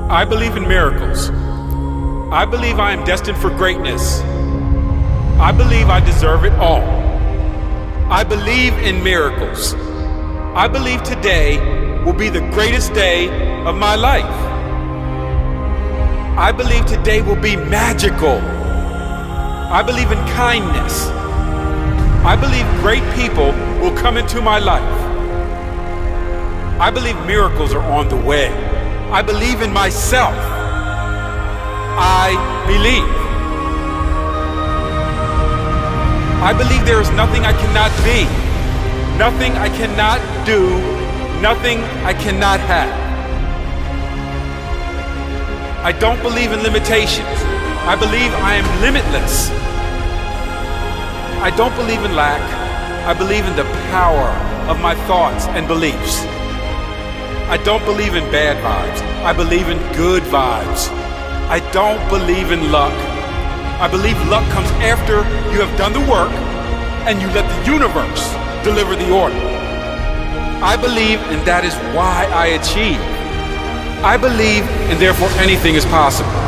I believe in miracles. I believe I am destined for greatness. I believe I deserve it all. I believe in miracles. I believe today will be the greatest day of my life. I believe today will be magical. I believe in kindness. I believe great people will come into my life. I believe miracles are on the way. I believe in myself. I believe. I believe there is nothing I cannot be, nothing I cannot do, nothing I cannot have. I don't believe in limitations. I believe I am limitless. I don't believe in lack. I believe in the power of my thoughts and beliefs. I don't believe in bad vibes. I believe in good vibes. I don't believe in luck. I believe luck comes after you have done the work and you let the universe deliver the order. I believe, and that is why I achieve. I believe, and therefore anything is possible.